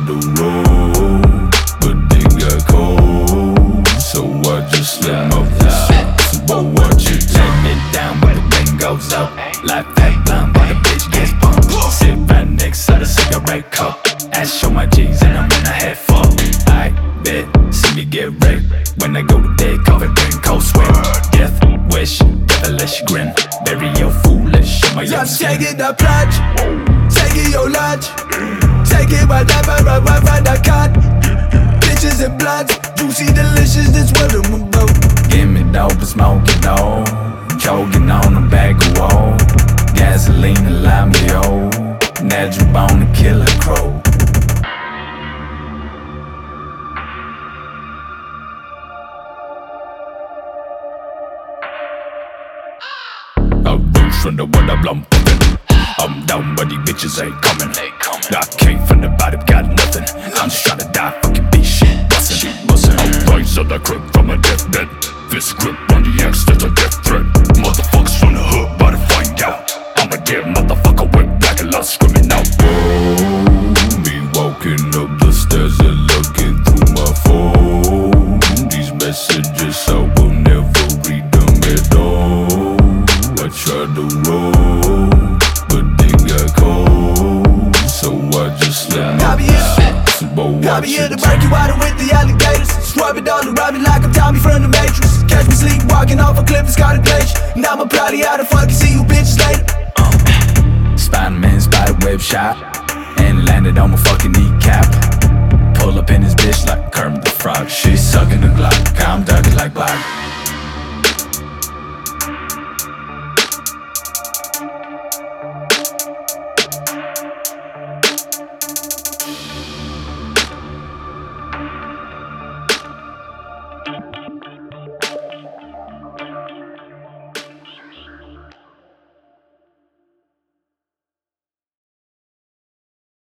to roll, but they got cold, so I just slim up the socks. But watch it, turn it down when the wind goes up. Like fat blonde, but the bitch gets pumped. Sit right next to the cigarette cup. Ass show my G's and I'm in a head fuck. I bet, see me get wrecked when I go to bed covered in cold sweat. Death wish, devilish grin, bury your foolish on my young skin. Take it the plunge, take it your lunch, take it whatever I want from the cut. Bitches and bloods, juicy delicious, that's what I'm about. Give me dope and smoke it all, choking on a bag of wall. Gasoline and lime, yo, natural bone to kill a crow. From the one I'm pumping, I'm down but these bitches ain't coming. I came from the bottom, got nothing. I'm just tryna die, fucking bitch, shit bustin'. I rise up the crib from a deathbed. Fist grip on the X, that's a death threat. Motherfuckers from the hood, about to find out. I'm a dead motherfucker with black and love screaming out. Whoa, me walking up the stairs and looking through my phone. These messages, I will never read them at all. I tried to roll, but they got cold, so I just let my Got me in the murky water with the alligators, swerving all around me like I'm Tommy from the Matrix. Catch me sleepwalking off a cliff, it's got a glacier. Now I'm probably out of fucking see you bitches later. Spider-Man spiderweb shot and landed on my fucking kneecap. Pull up in his bitch like Kermit the Frog. She sucking the Glock, I'm ducking like Bach.